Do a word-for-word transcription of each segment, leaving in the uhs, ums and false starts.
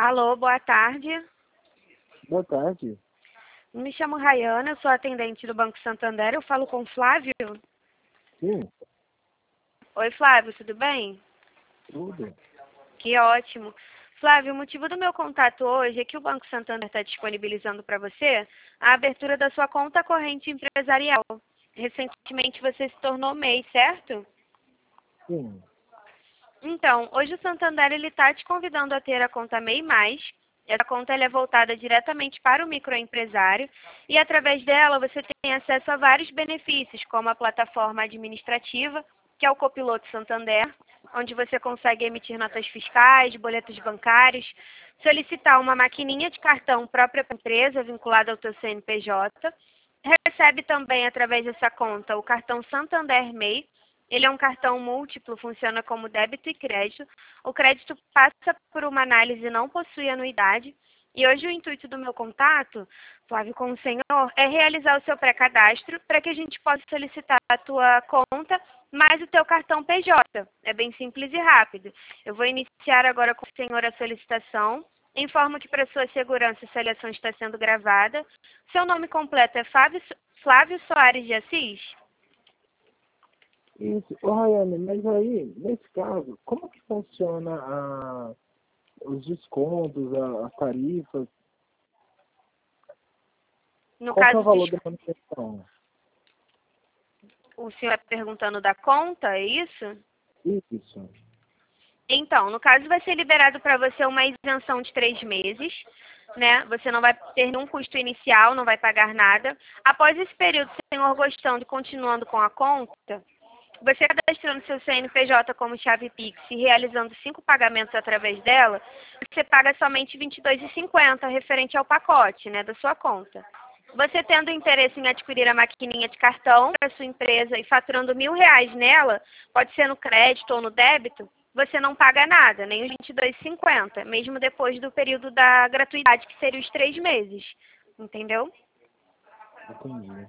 Alô, boa tarde. Boa tarde. Me chamo Rayana, eu sou atendente do Banco Santander. Eu falo com o Flávio? Sim, Oi, Flávio, tudo bem? tudo. Que ótimo. Flávio, o motivo do meu contato hoje é que o Banco Santander está disponibilizando para você a abertura da sua conta corrente empresarial. Recentemente você se tornou M E I, certo? Sim. Então, hoje o Santander está te convidando a ter a conta M E I mais. Essa conta ela é voltada diretamente para o microempresário e através dela você tem acesso a vários benefícios, como a plataforma administrativa, que é o Copiloto Santander, onde você consegue emitir notas fiscais, boletos bancários, solicitar uma maquininha de cartão própria para a empresa vinculada ao teu C N P J. Recebe também através dessa conta o cartão Santander M E I. Ele é um cartão múltiplo, funciona como débito e crédito. O crédito passa por uma análise e não possui anuidade. E hoje o intuito do meu contato, Flávio, com o senhor, é realizar o seu pré-cadastro para que a gente possa solicitar a tua conta mais o teu cartão P J. É bem simples e rápido. Eu vou iniciar agora com o senhor a solicitação. Informo que para sua segurança essa ligação está sendo gravada. Seu nome completo é Flávio, Flávio Soares de Assis? Isso. Ô, Rayane, mas aí, nesse caso, como que funciona a, os descontos, a, as tarifas? No Qual que é o caso, valor da manutenção? o senhor está perguntando da conta, é isso? Isso. Então, no caso, vai ser liberado para você uma isenção de três meses, né? Você não vai ter nenhum custo inicial, não vai pagar nada. Após esse período, se o senhor gostando e continuando com a conta, você cadastrando seu C N P J como chave Pix e realizando cinco pagamentos através dela, você paga somente vinte e dois reais e cinquenta centavos referente ao pacote, né, da sua conta. Você tendo interesse em adquirir a maquininha de cartão para sua empresa e faturando mil reais nela, pode ser no crédito ou no débito, você não paga nada, nem os vinte e dois reais e cinquenta centavos, mesmo depois do período da gratuidade, que seria os três meses. Entendeu? Entendi.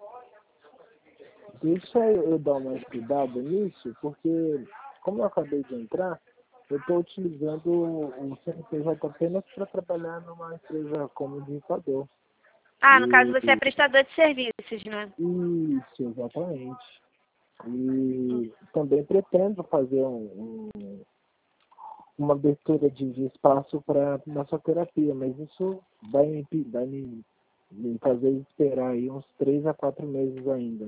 Deixa eu dar uma estudada nisso, porque como eu acabei de entrar, eu estou utilizando o C N P J apenas para trabalhar numa empresa como digitador. Ah, no caso E você é prestador de serviços, né? isso, exatamente. E também pretendo fazer um, um- uma abertura de, de espaço para massoterapia, mas isso vai, me, impi- vai me, me fazer esperar aí uns três a quatro meses ainda.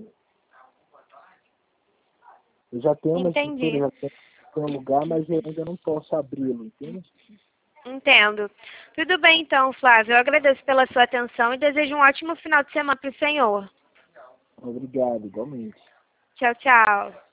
Eu já tenho uma estrutura, Entendi. já tenho, tenho um lugar, mas eu ainda não posso abri-lo, entende? Entendo. Tudo bem então, Flávio. Eu agradeço pela sua atenção e desejo um ótimo final de semana para o senhor. Obrigado, igualmente. Tchau, tchau.